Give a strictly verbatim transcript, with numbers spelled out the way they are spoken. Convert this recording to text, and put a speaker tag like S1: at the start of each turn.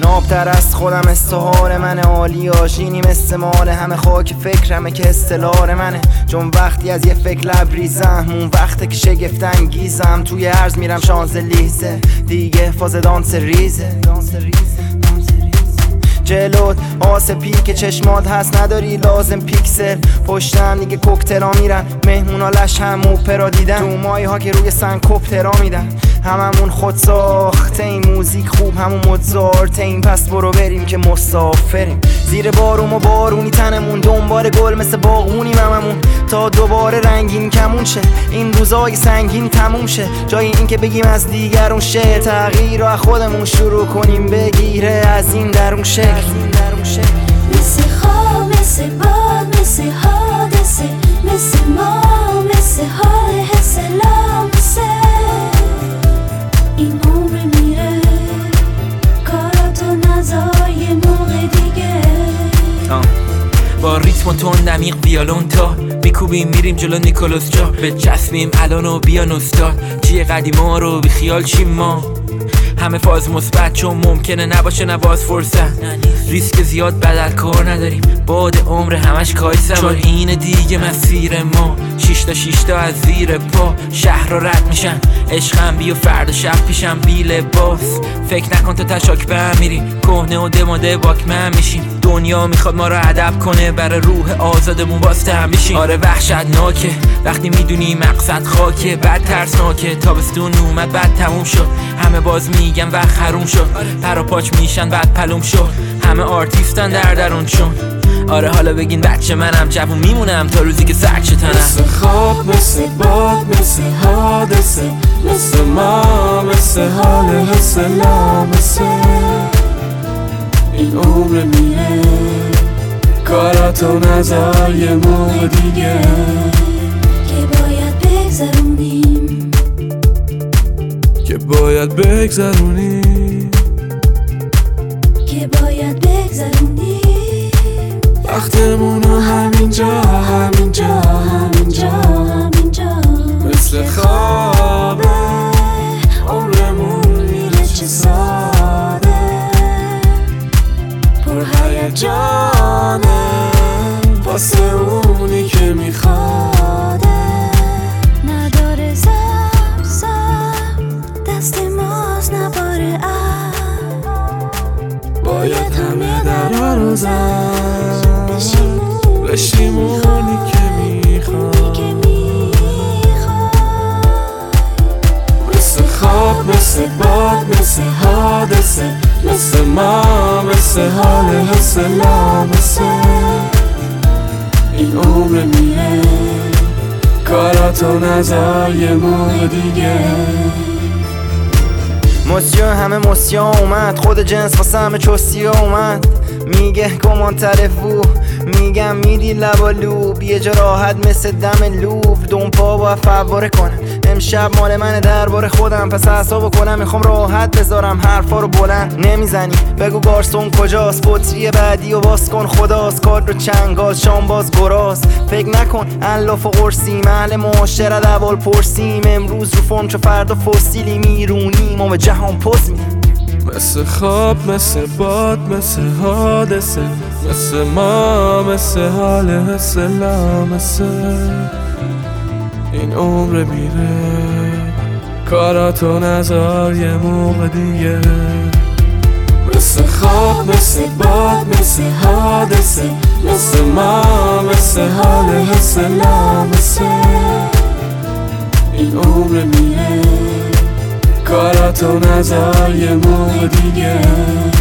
S1: نابتر از خودم استحال منه، عالی آشینی مثل مال همه، خاک فکرمه که استلال منه. چون وقتی از یه فکر لبریزم اون وقته که شگفت انگیزم، توی عرض میرم شانزلیزه دیگه، فاز دانس ریزه جلوت آسپی که چشمات هست نداری لازم پیکسل، پشتم دیگه کوکتلا میرن، مهمونا لش هم اوپرا دیدن، تو مایی ها که روی سنکوپترا میدن، هممون خود ساخته این موزیک خوب همون مدزارته این، پس برو بریم که مسافریم زیر بارون و بارونی تنمون، دنبال گل مثل باغونیم هممون تا دوباره رنگین کمون شه، این روزای سنگین تموم شه، جای این که بگیم از دیگرون شه، تغییر رو از خودمون شروع کنیم بگیره از این درون شکل.
S2: مثل خواب مثل باد مثل حادثه، مثل ما مثل حال حس لامسه، این عمر میره کاراتو نذار یه موقع دیگه.
S3: با ریتم و تون دمیق ویالون تا میکوبیم میریم جلو نیکولوس جا، به چسبیم الان و بیان استاد چیه قدیما رو بی خیال چیم ما، همه فاز مثبت چون ممکنه نباشه نباز فرصت، ریسک زیاد بدل کار نداریم، باد عمر همش کایسه، چون این دیگه مسیر ما، شیشتا شیشتا از زیر پا شهر رو رد میشن، عشقم بی و فردا شب پیشم بی لباس، فکر نکن تو تشاک به هم میری، کهنه و دماده واکمن میشیم، دنیا میخواد ما رو ادب کنه برای روح آزادمون واسه هم میشیم. آره وحشتناکه وقتی میدونی مقصد خاکه، بعد ترسناکه تابستون اومد بعد تموم شد، همه باز میگن وقت حروم شد، پر و پاچ میشن بعد پلوم شد، همه آرتیستن در درون چون آره حالا بگین بچه منم جوون میمونم تا روزی که سرک شه تنم.
S4: مثل خواب مثل باد مثل حادثه، مثل ما مثل حال حس لامسه، این عمر میره کاراتو نذار یه موقع دیگه،
S2: که باید بگذرونیم
S4: که باید بگذرونیم
S2: که باید بگذرونیم
S4: وقتمونو همینجا همینجا همینجا همینجا، مثل خوابه عمرمون میره چه ساده، پر هیجانه واسه اونی که میخواده،
S2: نداره زم زم دست ماست نباره ام،
S4: باید همه درها رو زد بشیم اونی که میخواد، مثل خواب مثل باد مثل حادثه، مثل ما مثل حال حس لامسه، این عمر میره کاراتو نذار یه موقع دیگه.
S1: مسیو همه مسیا اومد، خود جنس واسه همه چوسیا اومد، میگه گمان تلفو میگم میدی لبالوب، یه جا راحت مثل دم لوب، دونپا با فواره کنم، امشب مال منه درباره خودم، پس حساب کنم میخوام راحت بذارم حرفا رو بلند، نمیزنی بگو گارسون کجاست، بطری بعدی و باز کن خداست، کار رو چنگاز شام باز گراز، فکر نکن الاف و قرصیم اهل معاشرت اول پرسیم، امروز رو فرم چو فردا فسیلی میرونیم و به جهان پوز میدیم.
S4: مثل خواب مثل باد مثل حادثه، مثل ما مثل حال حس لامسه، این عمر میره کاراتو نذار یه موقع دیگه، مثل خواب مثل باد مثل حادثه، مثل ما مثل حال حس لامسه، این عمر میره کاراتو نذار یه موقع دیگه.